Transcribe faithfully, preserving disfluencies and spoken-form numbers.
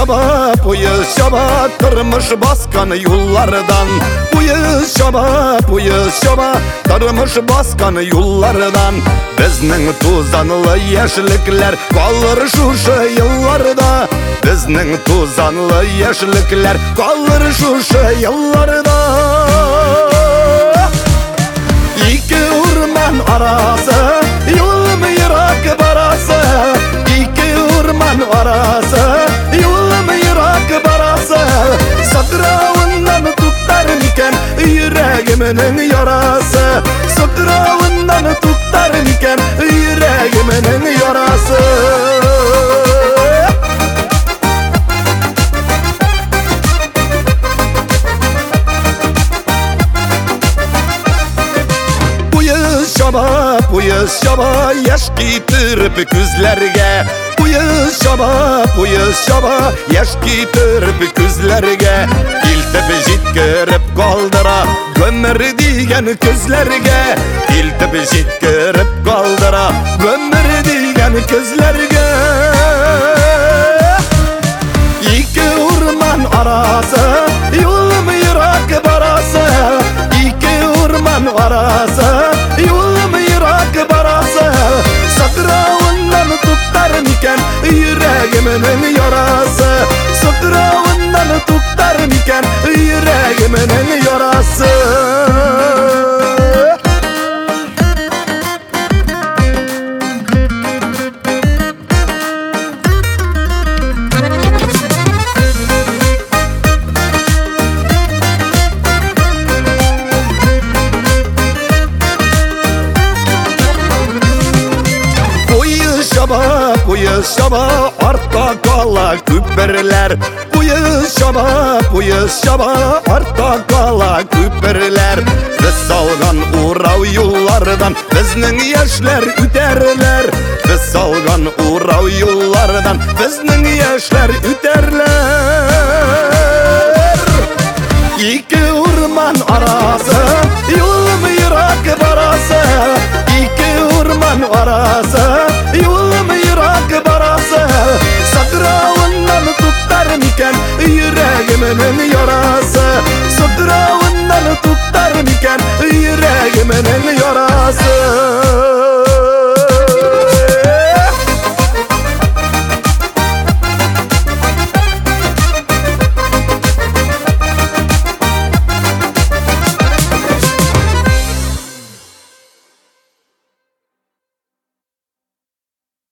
şaba, bu yıl şaba, tırmış baskan yollardan. Bu yıl şaba, bu yıl şaba, tırmış baskan yollardan. Bizning tuzanlı yaşlıklar kalır şuşa yıllarda. Bizning tuzanlı yaşlıklar kalır şuşa yıllarda. İki orman arası, yolum Irak barası. İki orman arası, yolum Irak barası. Sakrağından tutar miken yüreğimin yarası. Sakrağından tutar miken yüreğimin yarası. Şaba, bu yıl şaba, yaş getirip küzlerge. Bu yıl şaba, bu yıl şaba, yaş getirip küzlerge. İltepe jitkirip kaldıra, gömür digen közlerge. İltepe jitkirip kaldıra, gömür digen közlerge. İki orman arası, yolum Irak barası. İki orman arası, yolum Irak barası. Sakrağından tutar miken yüreğimin yarası. Sakrağından tutar miken yüreğimin yarası. Şaba, bu yıl şaba, artta kala küperler. Bu yıl şaba, bu yıl şaba, artta kala küperler. Biz salgan uğrav yollardan, bizning yaşlar üterler. Biz salgan uğrav yollardan, bizning yaşlar üterler. İki orman arası, yolum Irak barası. İki orman arası, yolum Irak barası. Sakrağından tutar miken yüreğimin yarası. Sakrağından tutar miken yüreğimin yarası.